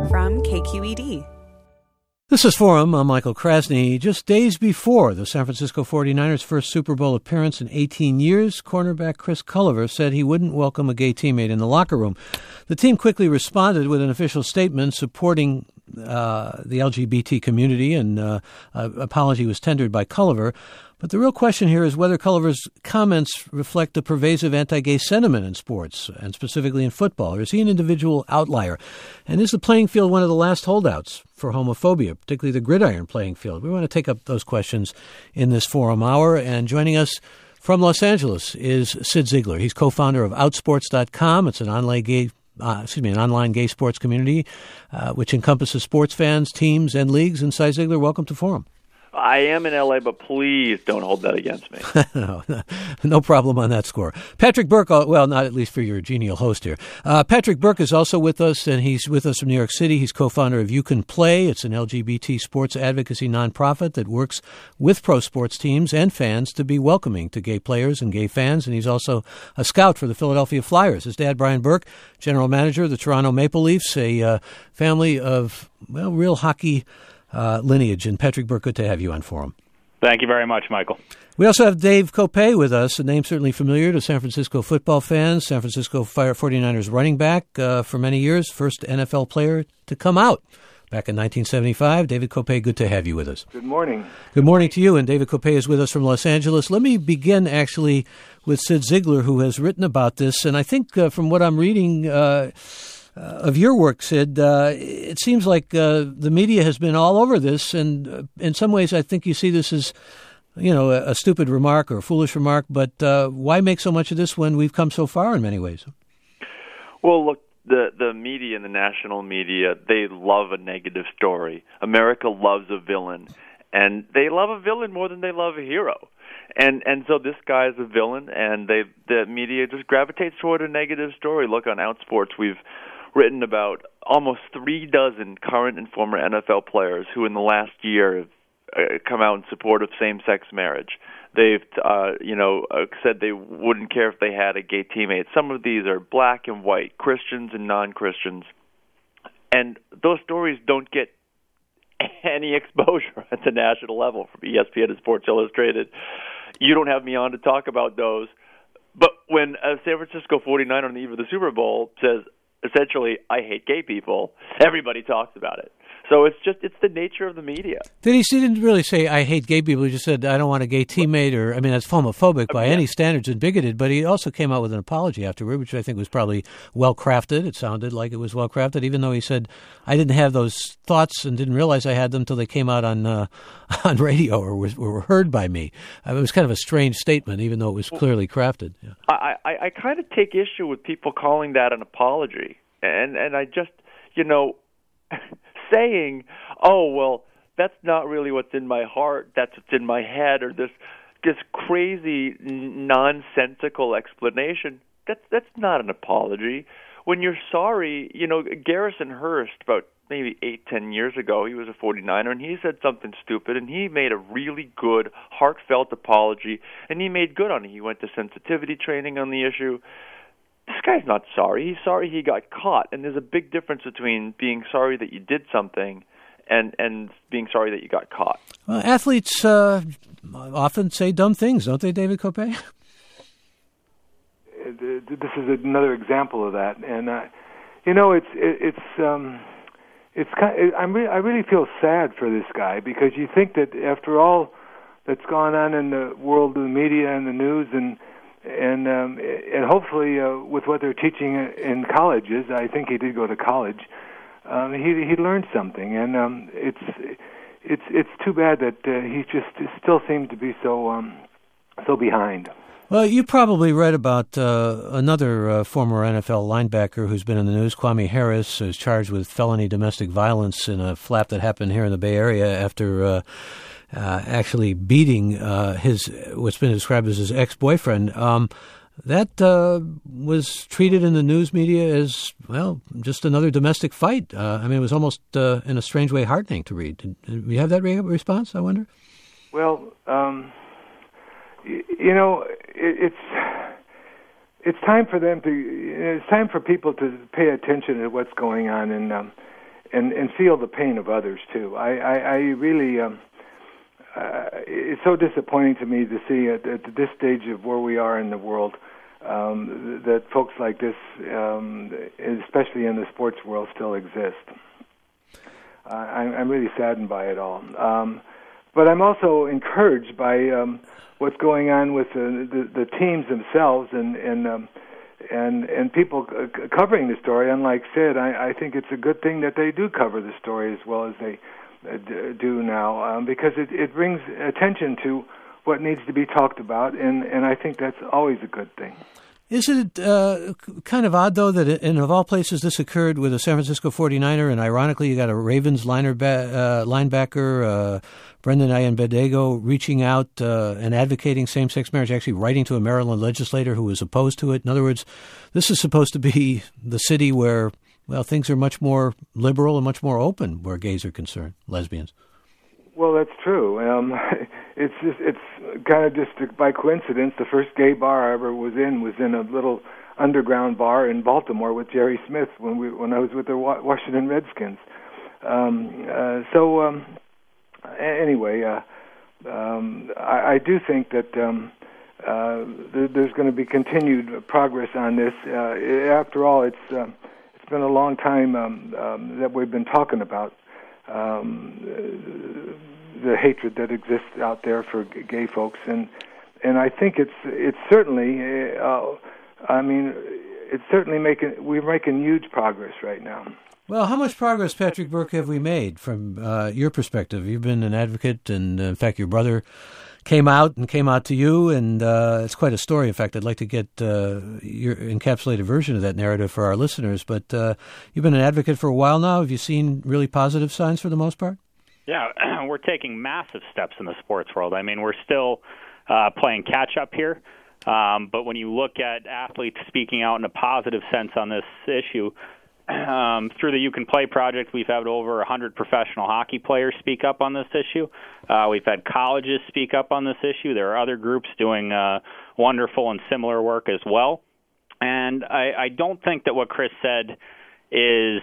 from KQED. This is Forum. I'm Michael Krasny. Just days before the San Francisco 49ers' first Super Bowl appearance in 18 years, cornerback Chris Culliver said he wouldn't welcome a gay teammate in the locker room. The team quickly responded with an official statement supporting the LGBT community, and an apology was tendered by Culliver. But the real question here is whether Culliver's comments reflect a pervasive anti-gay sentiment in sports, and specifically in football, or is he an individual outlier? And is the playing field one of the last holdouts for homophobia, particularly the gridiron playing field? We want to take up those questions in this Forum Hour, and joining us from Los Angeles is Sid Ziegler. He's co-founder of Outsports.com. It's an online gay sports community which encompasses sports fans, teams, and leagues. And Cy Ziegler, welcome to Forum. I am in L.A., but please don't hold that against me. No problem on that score. Patrick Burke, well, not at least for your genial host here. Patrick Burke is also with us, and he's with us from New York City. He's co-founder of You Can Play. It's an LGBT sports advocacy nonprofit that works with pro sports teams and fans to be welcoming to gay players and gay fans. And he's also a scout for the Philadelphia Flyers. His dad, Brian Burke, general manager of the Toronto Maple Leafs, a family of, well, real hockey lineage. And Patrick Burke, good to have you on Forum. Thank you very much, Michael. We also have Dave Kopay with us, a name certainly familiar to San Francisco football fans, San Francisco 49ers running back for many years, first NFL player to come out back in 1975. David Kopay, good to have you with us. Good morning. Good morning to you, and David Kopay is with us from Los Angeles. Let me begin, actually, with Sid Ziegler, who has written about this, and I think from what I'm reading of your work, Sid, it seems like the media has been all over this, and in some ways I think you see this as, you know, a stupid remark or a foolish remark, but why make so much of this when we've come so far in many ways? Well, look, the media and the national media, they love a negative story. America loves a villain, and they love a villain more than they love a hero. And so this guy is a villain, and the media just gravitates toward a negative story. Look, on Outsports, we've written about almost 36 current and former NFL players who in the last year have come out in support of same-sex marriage. They've, said they wouldn't care if they had a gay teammate. Some of these are black and white, Christians and non-Christians. And those stories don't get any exposure at the national level from ESPN and Sports Illustrated. You don't have me on to talk about those. But when a San Francisco 49er on the eve of the Super Bowl says, essentially, I hate gay people, everybody talks about it. So it's the nature of the media. He didn't really say, I hate gay people. He just said, I don't want a gay teammate, or, I mean, that's homophobic by any standards and bigoted. But he also came out with an apology afterward, which I think was probably well-crafted. It sounded like it was well-crafted, even though he said, I didn't have those thoughts and didn't realize I had them until they came out on radio or were heard by me. It was kind of a strange statement, even though it was clearly crafted. Yeah. I kind of take issue with people calling that an apology. And I just, saying, oh, well, that's not really what's in my heart, that's what's in my head, or this crazy, nonsensical explanation, that's not an apology. When you're sorry, Garrison Hearst, about maybe 8-10 years ago, he was a 49er, and he said something stupid, and he made a really good, heartfelt apology, and he made good on it. He went to sensitivity training on the issue. This guy's not sorry. He's sorry he got caught. And there's a big difference between being sorry that you did something and being sorry that you got caught. Well, athletes often say dumb things, don't they, David Kopay? This is another example of that. And, I really feel sad for this guy, because you think that after all that's gone on in the world of the media and the news and hopefully with what they're teaching in colleges, I think he did go to college. He learned something, and it's too bad that he just still seems to be so behind. Well, you probably read about another former NFL linebacker who's been in the news, Kwame Harris, who's charged with felony domestic violence in a flap that happened here in the Bay Area after actually beating what's been described as his ex-boyfriend. That was treated in the news media as, well, just another domestic fight. It was almost, in a strange way, heartening to read. Did you have that response, I wonder? Well, it's time for them to. It's time for people to pay attention to what's going on, and and feel the pain of others too. I really it's so disappointing to me to see at this stage of where we are in the world that folks like this, especially in the sports world, still exist. I'm really saddened by it all. But I'm also encouraged by what's going on with the teams themselves and people covering the story. Unlike Sid, I think it's a good thing that they do cover the story as well as they do now, because it brings attention to what needs to be talked about, and I think that's always a good thing. Is it kind of odd, though, that in of all places this occurred with a San Francisco 49er, and ironically you got a Ravens linebacker, Brendan Ayanbedego, reaching out and advocating same-sex marriage, actually writing to a Maryland legislator who was opposed to it? In other words, this is supposed to be the city where, well, things are much more liberal and much more open where gays are concerned, lesbians. Well, that's true. It's kind of just by coincidence. The first gay bar I ever was in a little underground bar in Baltimore with Jerry Smith when I was with the Washington Redskins. Anyway, I do think that there's going to be continued progress on this. After all, it's been a long time that we've been talking about the hatred that exists out there for gay folks, and I think it's certainly we're making huge progress right now. Well, how much progress, Patrick Burke, have we made from your perspective? You've been an advocate, and in fact, your brother came out to you, and it's quite a story. In fact, I'd like to get your encapsulated version of that narrative for our listeners. But you've been an advocate for a while now. Have you seen really positive signs for the most part? Yeah, we're taking massive steps in the sports world. I mean, we're still playing catch-up here. But when you look at athletes speaking out in a positive sense on this issue, through the You Can Play project, we've had over 100 professional hockey players speak up on this issue. We've had colleges speak up on this issue. There are other groups doing wonderful and similar work as well. And I don't think that what Chris said is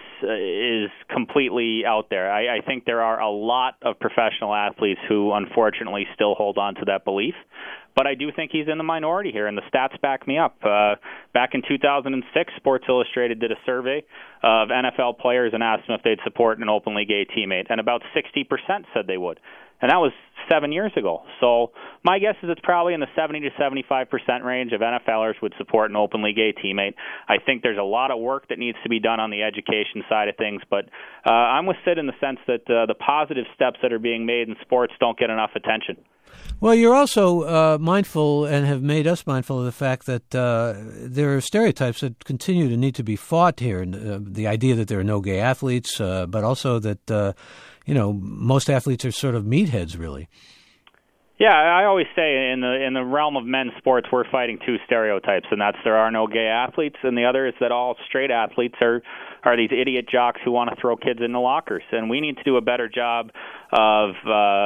completely out there. I think there are a lot of professional athletes who unfortunately still hold on to that belief. But I do think he's in the minority here, and the stats back me up. Back in 2006, Sports Illustrated did a survey of NFL players and asked them if they'd support an openly gay teammate, and about 60% said they would. And that was 7 years ago. So my guess is it's probably in the 70 to 75% range of NFLers would support an openly gay teammate. I think there's a lot of work that needs to be done on the education side of things, but I'm with Sid in the sense that the positive steps that are being made in sports don't get enough attention. Well, you're also mindful and have made us mindful of the fact that there are stereotypes that continue to need to be fought here. The idea that there are no gay athletes, but also that, most athletes are sort of meatheads, really. Yeah, I always say in the realm of men's sports, we're fighting two stereotypes, and that's there are no gay athletes, and the other is that all straight athletes are these idiot jocks who want to throw kids into lockers. And we need to do a better job of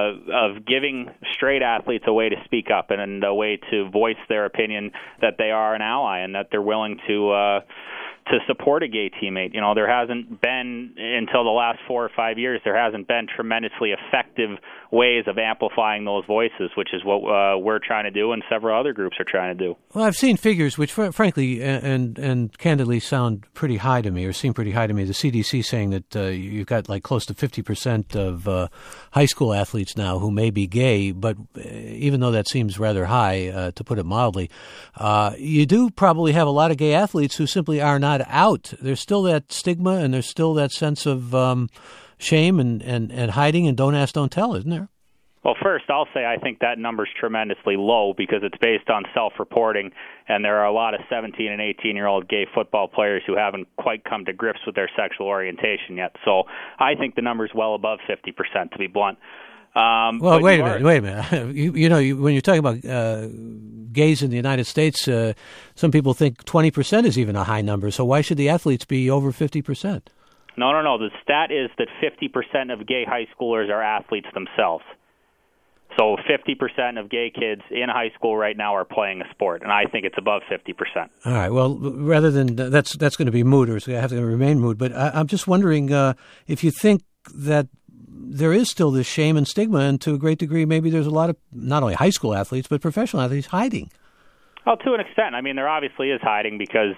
giving straight athletes a way to speak up and a way to voice their opinion that they are an ally and that they're willing to support a gay teammate. There hasn't been, until the last 4 or 5 years, there hasn't been tremendously effective ways of amplifying those voices, which is what we're trying to do and several other groups are trying to do. Well, I've seen figures which, frankly, and candidly sound pretty high to me, or seem pretty high to me. The CDC saying that you've got like close to 50% of high school athletes now who may be gay, but even though that seems rather high, to put it mildly, you do probably have a lot of gay athletes who simply are not out. There's still that stigma and there's still that sense of shame and hiding and don't ask, don't tell, isn't there? Well, first, I'll say I think that number's tremendously low because it's based on self-reporting, and there are a lot of 17- and 18-year-old gay football players who haven't quite come to grips with their sexual orientation yet. So I think the number's well above 50%, to be blunt. Well, wait a minute. When you're talking about gays in the United States, some people think 20% is even a high number. So why should the athletes be over 50%? No. The stat is that 50% of gay high schoolers are athletes themselves. So 50% of gay kids in high school right now are playing a sport, and I think it's above 50%. All right. Well, rather than that's going to be moot, or it's going to have to remain moot. But I'm just wondering if you think that there is still this shame and stigma, and to a great degree, maybe there's a lot of not only high school athletes but professional athletes hiding. Well, to an extent. I mean, there obviously is hiding because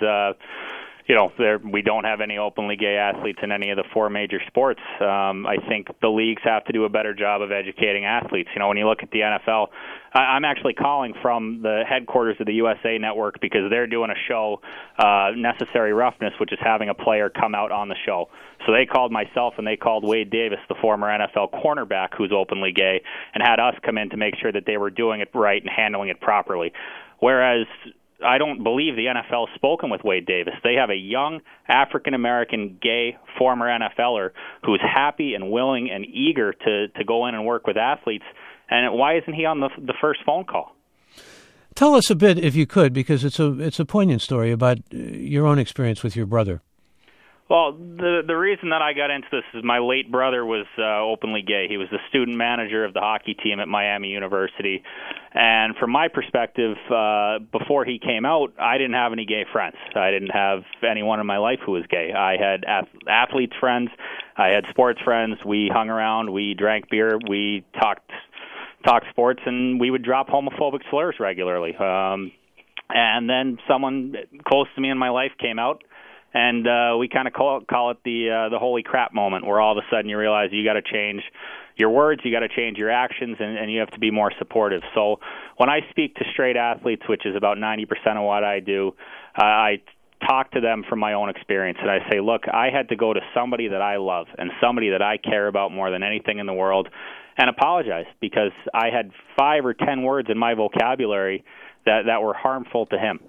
we don't have any openly gay athletes in any of the four major sports. I think the leagues have to do a better job of educating athletes. When you look at the NFL, I'm actually calling from the headquarters of the USA Network because they're doing a show, Necessary Roughness, which is having a player come out on the show. So they called myself and they called Wade Davis, the former NFL cornerback who's openly gay, and had us come in to make sure that they were doing it right and handling it properly. Whereas I don't believe the NFL has spoken with Wade Davis. They have a young African-American gay former NFLer who's happy and willing and eager to go in and work with athletes. And why isn't he on the first phone call? Tell us a bit, if you could, because it's a poignant story about your own experience with your brother. Well, the reason that I got into this is my late brother was openly gay. He was the student manager of the hockey team at Miami University. And from my perspective, before he came out, I didn't have any gay friends. I didn't have anyone in my life who was gay. I had athletes friends. I had sports friends. We hung around. We drank beer. We talked sports, and we would drop homophobic slurs regularly. And then someone close to me in my life came out. And we kind of call it the holy crap moment, where all of a sudden you realize you got to change your words, you got to change your actions, and you have to be more supportive. So when I speak to straight athletes, which is about 90% of what I do, I talk to them from my own experience, and I say, look, I had to go to somebody that I love and somebody that I care about more than anything in the world and apologize because I had 5 or 10 words in my vocabulary that were harmful to him.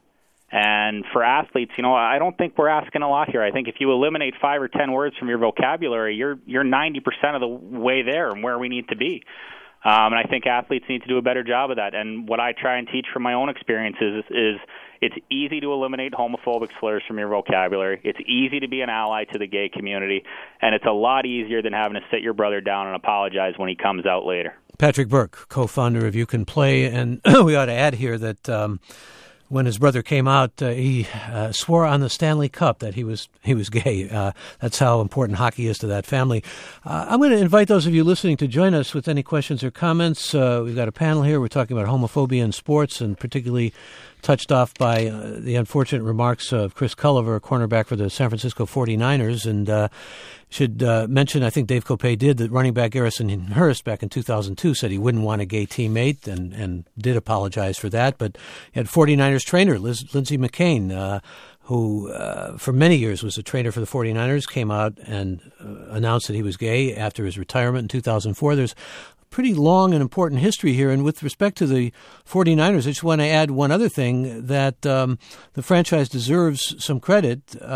And for athletes, I don't think we're asking a lot here. I think if you eliminate 5 or 10 words from your vocabulary, you're 90% of the way there and where we need to be. And I think athletes need to do a better job of that. And what I try and teach from my own experiences is it's easy to eliminate homophobic slurs from your vocabulary. It's easy to be an ally to the gay community. And it's a lot easier than having to sit your brother down and apologize when he comes out later. Patrick Burke, co-founder of You Can Play. And we ought to add here that when his brother came out, he swore on the Stanley Cup that he was gay. That's how important hockey is to that family. I'm going to invite those of you listening to join us with any questions or comments. We've got a panel here. We're talking about homophobia in sports, and particularly touched off by the unfortunate remarks of Chris Culliver, cornerback for the San Francisco 49ers. And should mention, I think Dave Kopay did, that running back Garrison Hurst back in 2002 said he wouldn't want a gay teammate and did apologize for that. But he had 49ers trainer Lindsey McCain, who for many years was a trainer for the 49ers, came out and announced that he was gay after his retirement in 2004. There's pretty long and important history here. And with respect to the 49ers, I just want to add one other thing, that the franchise deserves some credit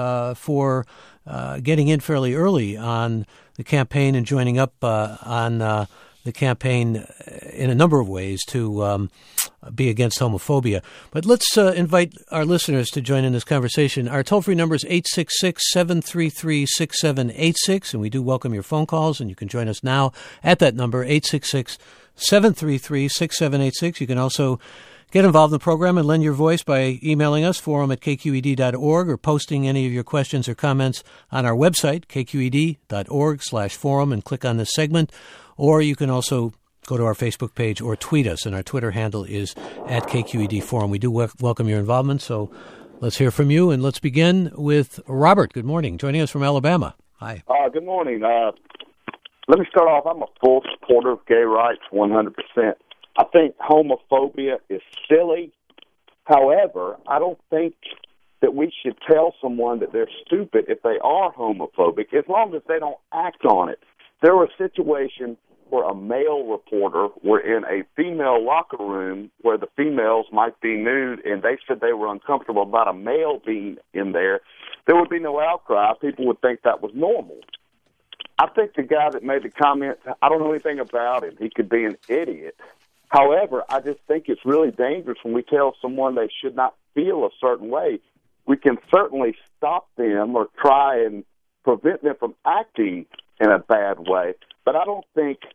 for getting in fairly early on the campaign and joining up on the campaign in a number of ways to be against homophobia. But let's invite our listeners to join in this conversation. Our toll-free number is 866-733-6786, and we do welcome your phone calls, and you can join us now at that number, 866-733-6786. You can also get involved in the program and lend your voice by emailing us, forum@kqed.org, or posting any of your questions or comments on our website, kqed.org/forum, and click on this segment. Or you can also go to our Facebook page or tweet us, and our Twitter handle is @KQED Forum. We do welcome your involvement, so let's hear from you, and let's begin with Robert. Good morning, joining us from Alabama. Hi. Good morning. Let me start off. I'm a full supporter of gay rights, 100%. I think homophobia is silly. However, I don't think that we should tell someone that they're stupid if they are homophobic, as long as they don't act on it. There was a situation where a male reporter were in a female locker room where the females might be nude, and they said they were uncomfortable about a male being in there. There would be no outcry. People would think that was normal. I think the guy that made the comment, I don't know anything about him. He could be an idiot. However, I just think it's really dangerous when we tell someone they should not feel a certain way. We can certainly stop them or try and prevent them from acting in a bad way, but I don't think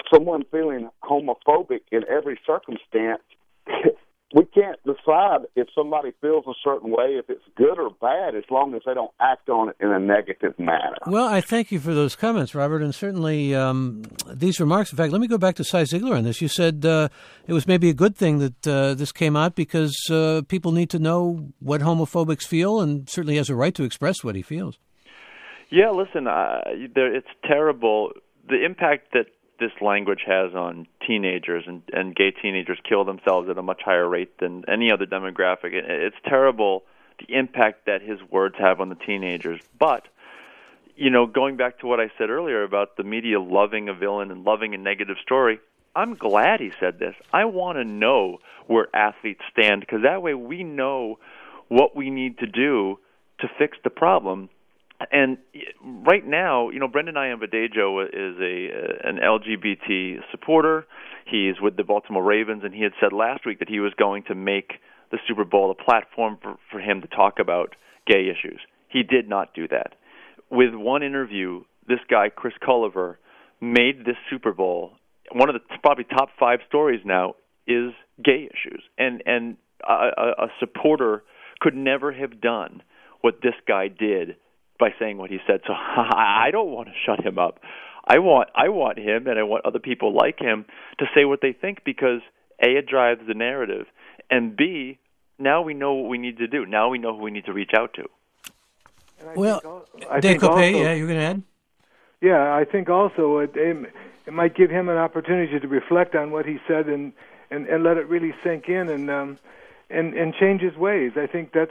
someone feeling homophobic in every circumstance, we can't decide if somebody feels a certain way, if it's good or bad, as long as they don't act on it in a negative manner. Well, I thank you for those comments, Robert, and certainly these remarks. In fact, let me go back to Cy Ziegler on this. You said it was maybe a good thing that this came out because people need to know what homophobics feel, and certainly has a right to express what he feels. Yeah, listen, it's terrible. The impact that this language has on teenagers and gay teenagers kill themselves at a much higher rate than any other demographic. It's terrible, the impact that his words have on the teenagers. But, going back to what I said earlier about the media loving a villain and loving a negative story, I'm glad he said this. I want to know where athletes stand, because that way we know what we need to do to fix the problem. And right now, Brendan Ayanbadejo is an LGBT supporter. He's with the Baltimore Ravens, and he had said last week that he was going to make the Super Bowl a platform for him to talk about gay issues. He did not do that. With one interview, this guy, Chris Culliver, made this Super Bowl, one of the probably top 5 stories now is gay issues. And a supporter could never have done what this guy did by saying what he said. So I don't want to shut him up. I want him, and I want other people like him to say what they think, because A, it drives the narrative, and B, now we know what we need to do. Now we know who we need to reach out to. Well, Dave Copay, you're going to add? Yeah, I think also it might give him an opportunity to reflect on what he said and let it really sink in and change his ways. I think that's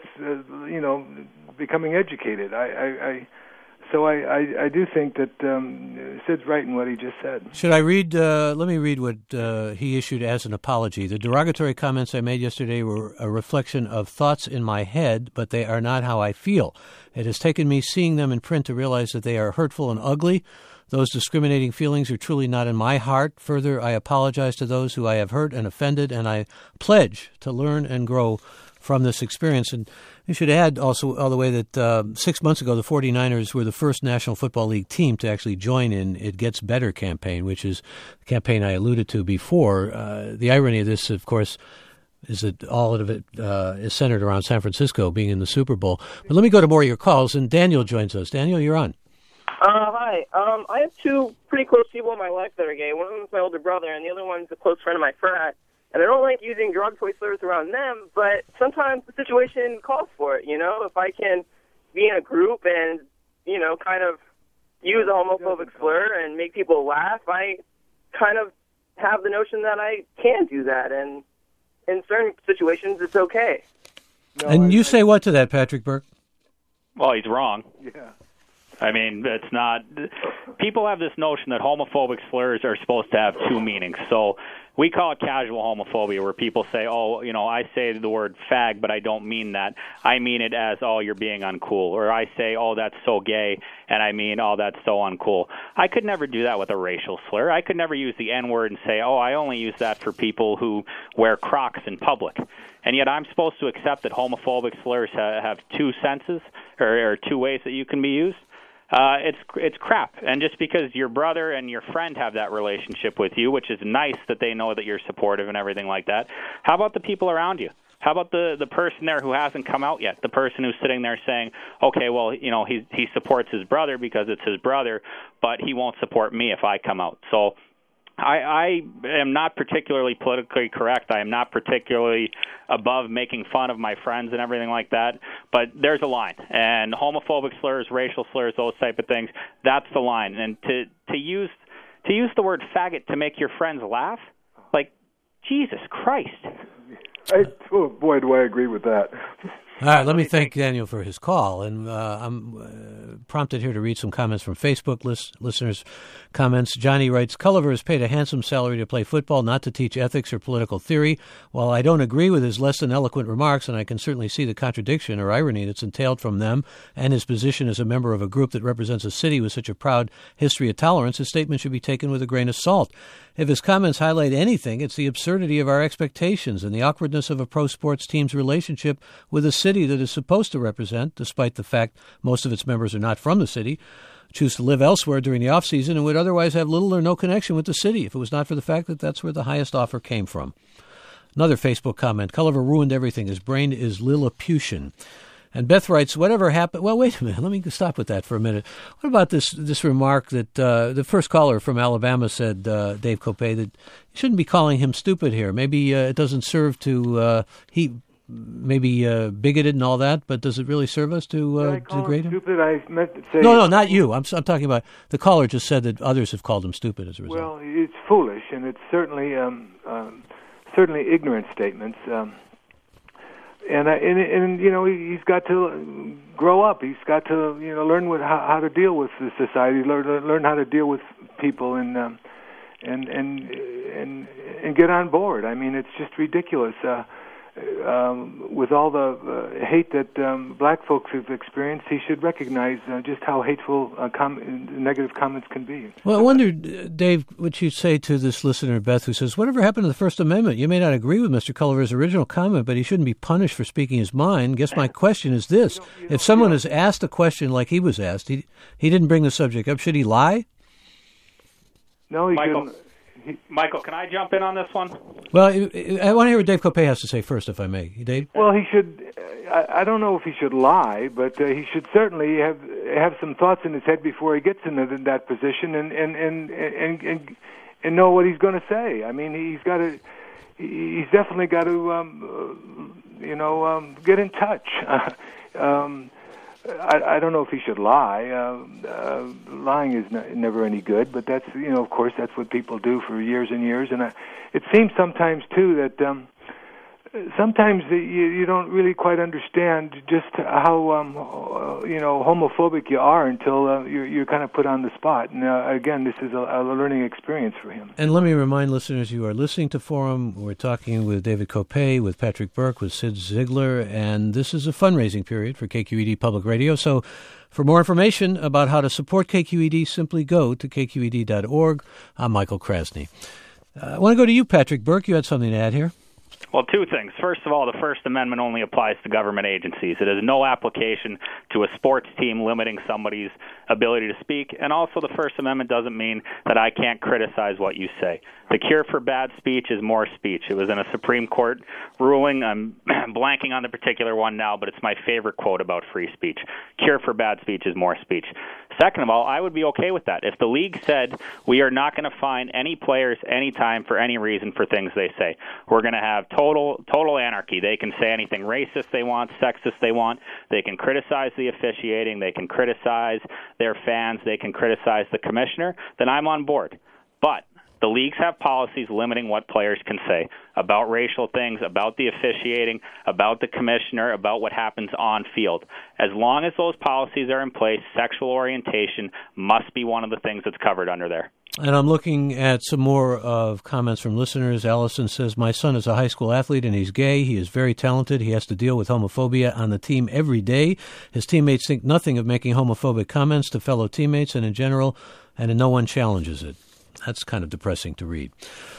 becoming educated. So I do think that Sid's right in what he just said. Should I read? Let me read what he issued as an apology. The derogatory comments I made yesterday were a reflection of thoughts in my head, but they are not how I feel. It has taken me seeing them in print to realize that they are hurtful and ugly. Those discriminating feelings are truly not in my heart. Further, I apologize to those who I have hurt and offended, and I pledge to learn and grow from this experience. And we should add also all the way that 6 months ago, the 49ers were the first National Football League team to actually join in It Gets Better campaign, which is the campaign I alluded to before. The irony of this, of course, is that all of it is centered around San Francisco being in the Super Bowl. But let me go to more of your calls, and Daniel joins us. Daniel, you're on. Hi. I have 2 pretty close people in my life that are gay. One of them is my older brother, and the other one's a close friend of my frat. And I don't like using derogatory slurs around them, but sometimes the situation calls for it, If I can be in a group and, kind of use a homophobic slur and make people laugh, I kind of have the notion that I can do that. And in certain situations, it's okay. And you say what to that, Patrick Burke? Well, he's wrong. Yeah. I mean, it's not. People have this notion that homophobic slurs are supposed to have 2 meanings. So we call it casual homophobia, where people say, I say the word fag, but I don't mean that. I mean it as, you're being uncool. Or I say, that's so gay, and I mean, that's so uncool. I could never do that with a racial slur. I could never use the N-word and say, I only use that for people who wear Crocs in public. And yet I'm supposed to accept that homophobic slurs have 2 senses, or 2 ways that you can be used. It's crap. And just because your brother and your friend have that relationship with you, which is nice that they know that you're supportive and everything like that, how about the people around you? How about the person there who hasn't come out yet, the person who's sitting there saying, okay, well, he supports his brother because it's his brother, but he won't support me if I come out. So I am not particularly politically correct. I am not particularly above making fun of my friends and everything like that. But there's a line. And homophobic slurs, racial slurs, those type of things, that's the line. And to use the word faggot to make your friends laugh, like, Jesus Christ. Boy, do I agree with that. All right, let me thank Daniel for his call. And I'm prompted here to read some comments from Facebook listeners' comments. Johnny writes, Culliver is paid a handsome salary to play football, not to teach ethics or political theory. While I don't agree with his less than eloquent remarks, and I can certainly see the contradiction or irony that's entailed from them and his position as a member of a group that represents a city with such a proud history of tolerance, his statement should be taken with a grain of salt. If his comments highlight anything, it's the absurdity of our expectations and the awkwardness of a pro sports team's relationship with a city that is supposed to represent, despite the fact most of its members are not from the city, choose to live elsewhere during the off-season and would otherwise have little or no connection with the city if it was not for the fact that that's where the highest offer came from. Another Facebook comment, Culliver ruined everything. His brain is Lilliputian. And Beth writes, whatever happened... Well, wait a minute. Let me stop with that for a minute. What about this remark that the first caller from Alabama said, Dave Kopay, that you shouldn't be calling him stupid here. Maybe it doesn't serve to... he maybe bigoted and all that, but does it really serve us to degrade him? Stupid? I meant to say... No, not you. I'm talking about... The caller just said that others have called him stupid as a result. Well, it's foolish, and it's certainly ignorant statements. And you know, he's got to grow up. He's got to learn how to deal with the society, learn how to deal with people, and get on board. I mean, it's just ridiculous. With all the hate that black folks have experienced, he should recognize just how hateful negative comments can be. Well, I wonder, Dave, what you'd say to this listener, Beth, who says, whatever happened to the First Amendment? You may not agree with Mr. Culliver's original comment, but he shouldn't be punished for speaking his mind. Guess my question is this. If someone is asked a question like he was asked, he didn't bring the subject up, should he lie? No, he shouldn't. Michael, can I jump in on this one? Well, I want to hear what Dave Kopay has to say first, if I may. Dave? Well, he should. I don't know if he should lie, but he should certainly have some thoughts in his head before he gets into that position, and know what he's going to say. I mean, he's definitely got to get in touch. I don't know if he should lie. Lying is never any good, but that's of course that's what people do for years and years. And it seems sometimes too that sometimes you don't really quite understand just how homophobic you are until you're kind of put on the spot. And again, this is a learning experience for him. And let me remind listeners, you are listening to Forum. We're talking with David Kopay, with Patrick Burke, with Sid Ziegler, and this is a fundraising period for KQED Public Radio. So for more information about how to support KQED, simply go to kqed.org. I'm Michael Krasny. I want to go to you, Patrick Burke. You had something to add here. Well, two things. First of all, the First Amendment only applies to government agencies. It has no application to a sports team limiting somebody's ability to speak. And also, the First Amendment doesn't mean that I can't criticize what you say. The cure for bad speech is more speech. It was in a Supreme Court ruling. I'm blanking on the particular one now, but it's my favorite quote about free speech. Cure for bad speech is more speech. Second of all, I would be okay with that. If the league said we are not going to fine any players anytime for any reason for things they say, we're going to have total anarchy. They can say anything racist they want, sexist they want. They can criticize the officiating. They can criticize their fans. They can criticize the commissioner. Then I'm on board. But the leagues have policies limiting what players can say about racial things, about the officiating, about the commissioner, about what happens on field. As long as those policies are in place, sexual orientation must be one of the things that's covered under there. And I'm looking at some more of comments from listeners. Allison says, my son is a high school athlete and he's gay. He is very talented. He has to deal with homophobia on the team every day. His teammates think nothing of making homophobic comments to fellow teammates and in general, and no one challenges it. That's kind of depressing to read.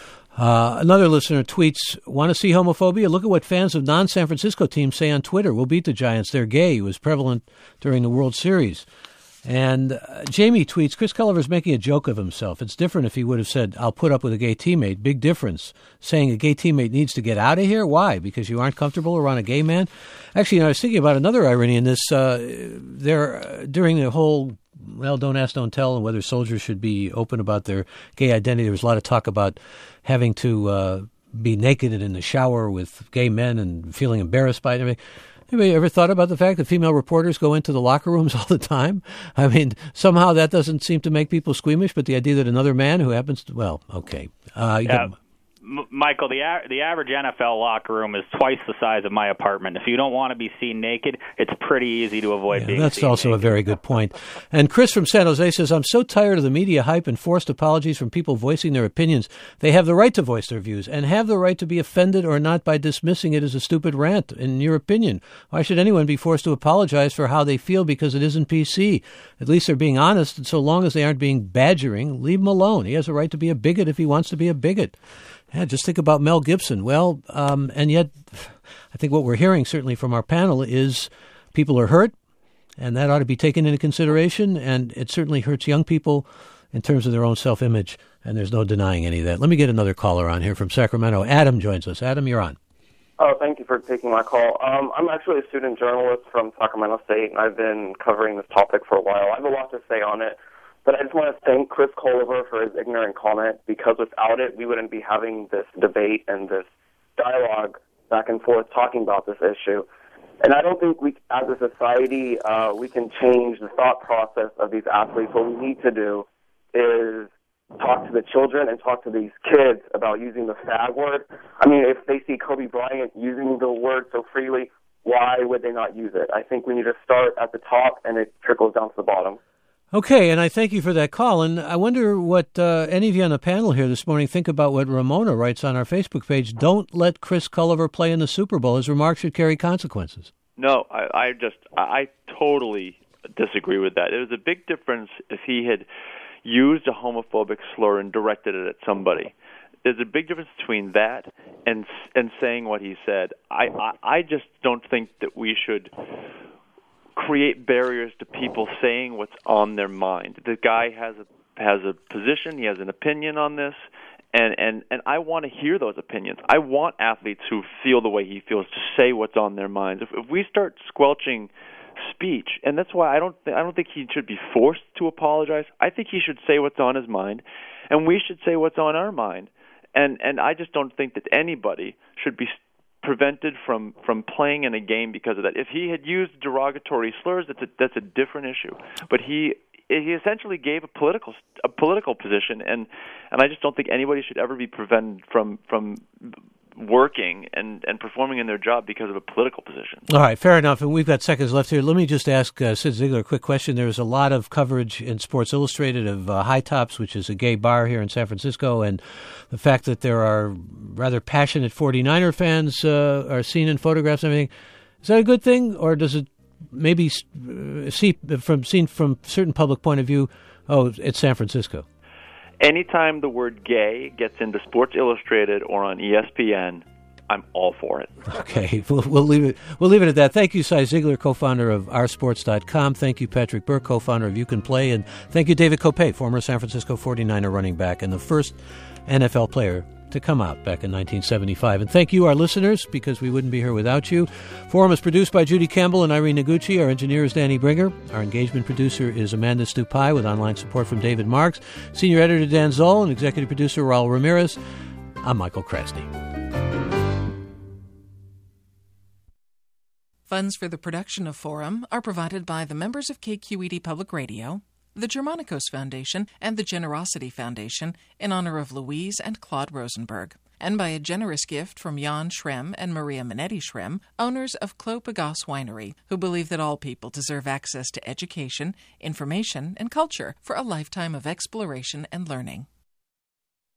Another listener tweets, want to see homophobia? Look at what fans of non-San Francisco teams say on Twitter. We'll beat the Giants. They're gay. It was prevalent during the World Series. And Jamie tweets, Chris Culliver's making a joke of himself. It's different if he would have said, I'll put up with a gay teammate. Big difference. Saying a gay teammate needs to get out of here? Why? Because you aren't comfortable around a gay man? Actually, I was thinking about another irony in this. During the whole, don't ask, don't tell, and whether soldiers should be open about their gay identity, there was a lot of talk about having to be naked in the shower with gay men and feeling embarrassed by it and everything. Anybody ever thought about the fact that female reporters go into the locker rooms all the time? I mean, somehow that doesn't seem to make people squeamish, but the idea that another man who happens to, well, okay. Michael, the average NFL locker room is twice the size of my apartment. If you don't want to be seen naked, it's pretty easy to avoid being that's seen also naked. A very good point. And Chris from San Jose says, I'm so tired of the media hype and forced apologies from people voicing their opinions. They have the right to voice their views and have the right to be offended or not by dismissing it as a stupid rant, in your opinion. Why should anyone be forced to apologize for how they feel because it isn't PC? At least they're being honest, and so long as they aren't being badgering, leave him alone. He has a right to be a bigot if he wants to be a bigot. Yeah, just think about Mel Gibson. Well, and yet I think what we're hearing certainly from our panel is people are hurt and that ought to be taken into consideration, and it certainly hurts young people in terms of their own self-image, and there's no denying any of that. Let me get another caller on here from Sacramento. Adam joins us. Adam, you're on. Oh, thank you for taking my call. I'm actually a student journalist from Sacramento State, and I've been covering this topic for a while. I have a lot to say on it, but I just want to thank Chris Culliver for his ignorant comment, because without it, we wouldn't be having this debate and this dialogue back and forth talking about this issue. And I don't think we, as a society, we can change the thought process of these athletes. What we need to do is talk to the children and talk to these kids about using the fag word. I mean, if they see Kobe Bryant using the word so freely, why would they not use it? I think we need to start at the top, and it trickles down to the bottom. Okay, and I thank you for that call. And I wonder what any of you on the panel here this morning think about what Ramona writes on our Facebook page. Don't let Chris Culliver play in the Super Bowl. His remarks should carry consequences. No, I totally disagree with that. There's a big difference if he had used a homophobic slur and directed it at somebody. There's a big difference between that and saying what he said. I just don't think that we should create barriers to people saying what's on their mind. The guy has a position, he has an opinion on this, and I want to hear those opinions. I want athletes who feel the way he feels to say what's on their minds. If we start squelching speech, and that's why I don't think he should be forced to apologize. I think he should say what's on his mind, and we should say what's on our mind. And I just don't think that anybody should be prevented from playing in a game because of that. If he had used derogatory slurs, that's a different issue. But he essentially gave a political position, and I just don't think anybody should ever be prevented from working and performing in their job because of a political position. All right, fair enough. And we've got seconds left here. Let me just ask Sid Ziegler a quick question. There's a lot of coverage in Sports Illustrated of High Tops, which is a gay bar here in San Francisco, and the fact that there are rather passionate 49er fans are seen in photographs and everything. Is that a good thing, or does it maybe seen from certain public point of view, oh, it's San Francisco? Anytime the word gay gets into Sports Illustrated or on ESPN, I'm all for it. Okay, we'll leave it at that. Thank you, Cy Ziegler, co-founder of oursports.com. Thank you, Patrick Burke, co-founder of You Can Play. And thank you, David Kopay, former San Francisco 49er running back and the first NFL player to come out back in 1975. And thank you, our listeners, because we wouldn't be here without you. Forum is produced by Judy Campbell and Irene Noguchi. Our engineer is Danny Bringer. Our engagement producer is Amanda Stupai, with online support from David Marks. Senior editor Dan Zoll and executive producer Raul Ramirez. I'm Michael Krasny. Funds for the production of Forum are provided by the members of KQED Public Radio, the Germanicos Foundation, and the Generosity Foundation in honor of Louise and Claude Rosenberg, and by a generous gift from Jan Schrem and Maria Minetti Schrem, owners of Clos Pegase Winery, who believe that all people deserve access to education, information, and culture for a lifetime of exploration and learning.